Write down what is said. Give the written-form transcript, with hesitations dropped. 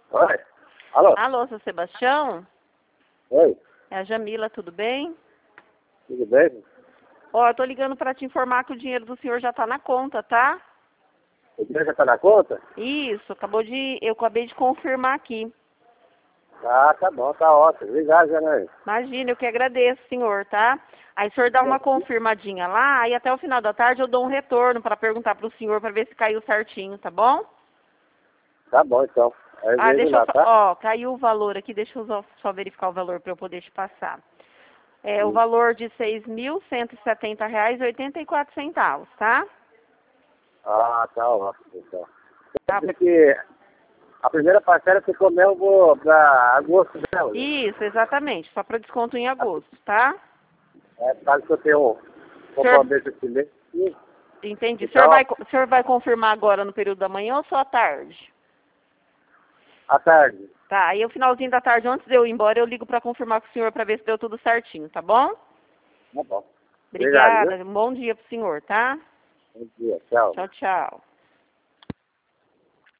Oi. Alô? Alô, seu Sebastião? Oi. É a Jamila, tudo bem? Tudo bem? Ó, eu tô ligando para te informar que o dinheiro do senhor já tá na conta, tá? O dinheiro já tá na conta? Isso, eu acabei de confirmar aqui. Ah, tá bom, tá ótimo. Obrigado, Janaí. Imagina, eu que agradeço, senhor, tá? Aí o senhor dá uma confirmadinha lá e até o final da tarde eu dou um retorno para perguntar pro senhor para ver se caiu certinho, tá bom? Tá bom, então. Aí eu vejo Deixa eu lá, só, tá? ó, caiu o valor aqui, deixa eu só verificar o valor para eu poder te passar. É o valor de R$ 6.170,84, tá? Ah, tá ótimo, então. Tá. Quer dizer que a primeira parcela ficou mesmo pra agosto dela, né? Isso, exatamente, só para desconto em agosto, tá? É, caso que eu tenha um Senhor, compromisso esse mês. entendi. Então, O senhor vai confirmar agora no período da manhã ou só à tarde? à tarde. Tá, aí o finalzinho da tarde, antes de eu ir embora, eu ligo para confirmar com o senhor para ver se deu tudo certinho, tá bom? Tá bom. Obrigado, viu? Obrigada, um bom dia pro senhor, tá? Bom dia, tchau. Tchau, tchau.